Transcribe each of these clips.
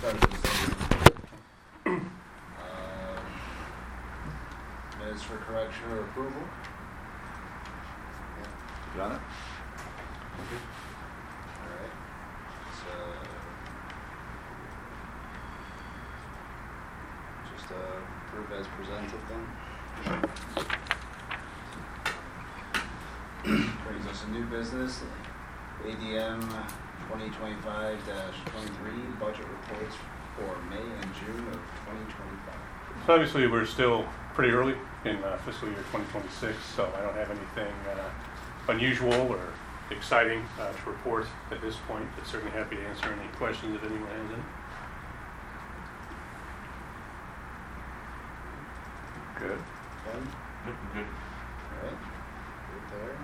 start this. Minutes for correction or approval? Good on it? Alright. So just approve as presented then. Brings us a new business, ADM 2025-23 budget reports for May and June of 2025. So obviously we're still pretty early in fiscal year 2026, so I don't have anything unusual or exciting to report at this point, but certainly happy to answer any questions if anyone has any. Good. Ben? Good. Alright, good there.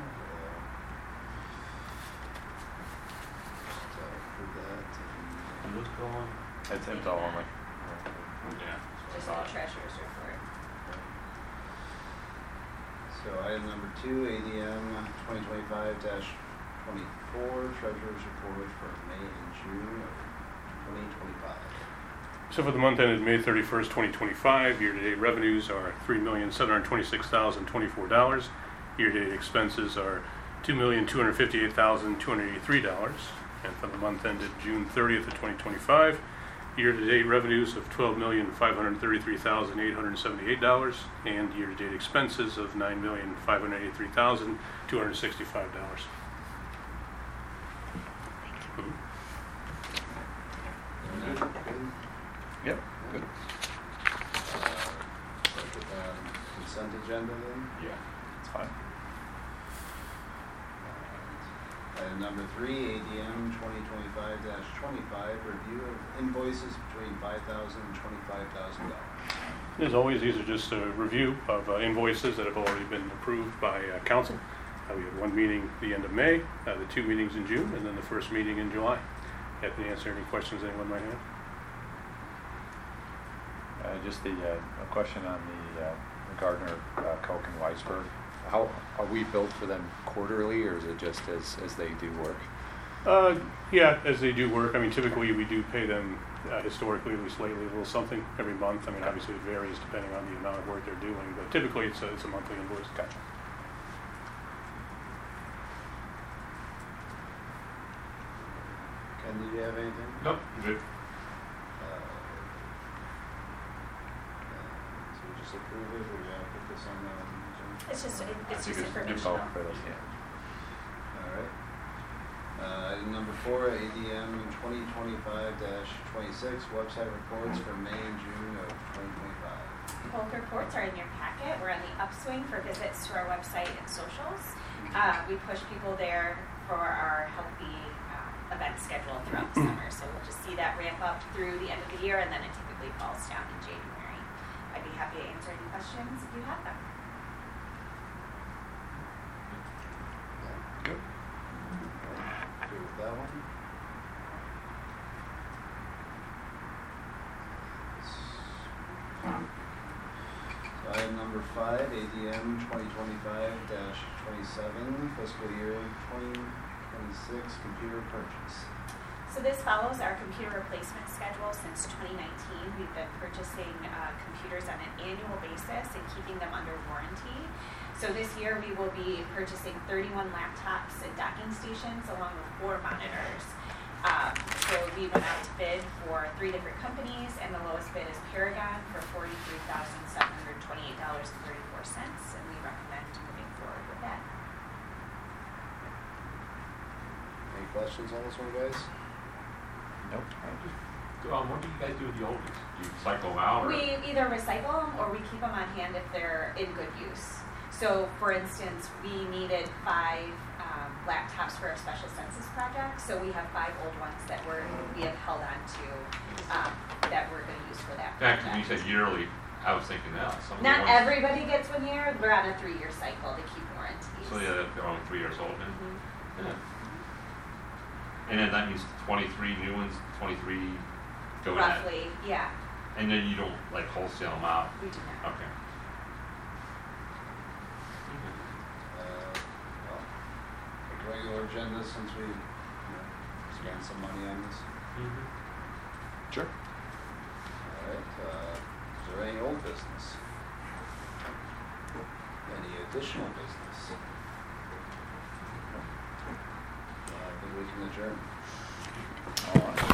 Just approve that. And what's going? It's all on Yeah. Just the treasurer's report. So item number 2, ADM 2025-24, Treasurer's Report for May and June of 2025. So for the month ended May 31st, 2025, year-to-date revenues are $3,726,024. Year-to-date expenses are $2,258,283. And for the month ended June 30th of 2025, year-to-date revenues of $12,533,878 and year-to-date expenses of $9,583,265. Good. Yep, good. Put that on consent agenda then. Yeah, it's fine. Item number 3, ADM 2025-25, review of invoices between $5,000 and $25,000. As always, these are just a review of invoices that have already been approved by council. We had one meeting at the end of May, the 2 meetings in June, and then the first meeting in July. Happy to answer any questions anyone might have. Just a question on the Gardner, Koch, and Weisberg. How are we billed for them quarterly, or is it just as they do work? Yeah, as they do work. I mean, typically we do pay them historically, at least lately, a little something every month. I mean, obviously it varies depending on the amount of work they're doing, but typically it's a monthly invoice. Gotcha. Ken, did you have anything? Nope, good. So we just approve it, or we gotta put this on the agenda? It's just informational. Info for those, yeah. Alright. Item number 4, ADM 2025-26, website reports for May and June of 2025. Both reports are in your packet. We're on the upswing for visits to our website and socials. We push people there for our healthy event schedule throughout the summer. So we'll just see that ramp up through the end of the year, and then it typically falls down in January. I'd be happy to answer any questions if you have them. Good. Good with that one. So item number 5, ADM 2025-27, fiscal year 2026 computer purchase. So this follows our computer replacement schedule since 2019. We've been purchasing computers on an annual basis and keeping them under warranty. So this year we will be purchasing 31 laptops and docking stations along with 4 monitors. So we went out to bid for 3 different companies, and the lowest bid is Paragon for $43,728.34, and we recommend moving forward with that. Any questions on this one, guys? Nope. What do you guys do with the old ones? Do you cycle them out? Or? We either recycle them or we keep them on hand if they're in good use. So, for instance, we needed 5 laptops for a special census project. So we have 5 old ones that we have held on to that we're going to use for that Yeah, project. because when you said yearly, I was thinking that. Not everybody gets 1 year. We're on a 3-year cycle to keep warranties. So yeah, they're only 3 years old then. Mm-hmm. Yeah. And then that means 23 new ones, 23 go Roughly, yeah. And then you don't like wholesale them out. We do not. Okay. Well, like regular agenda since we spent some money on this. Mm-hmm. Sure. Is there any old business? Any additional business? I think we can adjourn. All right.